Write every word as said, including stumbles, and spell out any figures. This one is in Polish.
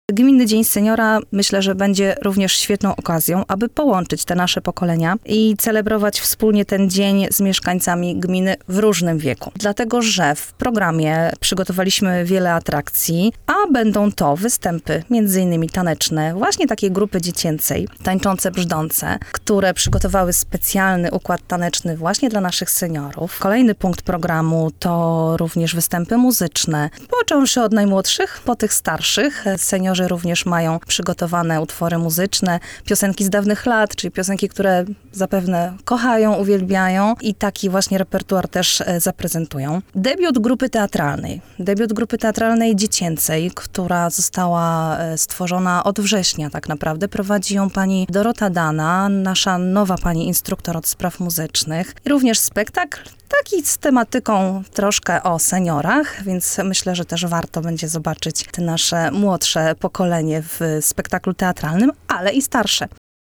Gminny Dzień Seniora myślę, że będzie również świetną okazją, aby połączyć te nasze pokolenia i celebrować wspólnie ten dzień z mieszkańcami gminy w różnym wieku. Dlatego, że w programie przygotowaliśmy wiele atrakcji, a będą to występy między innymi taneczne, właśnie takiej grupy dziecięcej, tańczące brzdące, które przygotowały specjalny układ taneczny właśnie dla naszych seniorów. Kolejny punkt programu to również występy muzyczne, począwszy od najmłodszych po tych starszych. Seniorzy również mają przygotowane utwory muzyczne, piosenki z dawnych lat, czyli piosenki, które zapewne kochają, uwielbiają i taki właśnie repertuar też zaprezentują. Debiut grupy teatralnej. Debiut grupy teatralnej dziecięcej, która została stworzona od września tak naprawdę. Prowadzi ją pani Dorota Dana, nasza nowa pani instruktor od spraw muzycznych. I również spektakl taki z tematyką troszkę o seniorach, więc myślę, że też warto będzie zobaczyć te nasze młodsze pokolenie w spektaklu teatralnym, ale i starsze.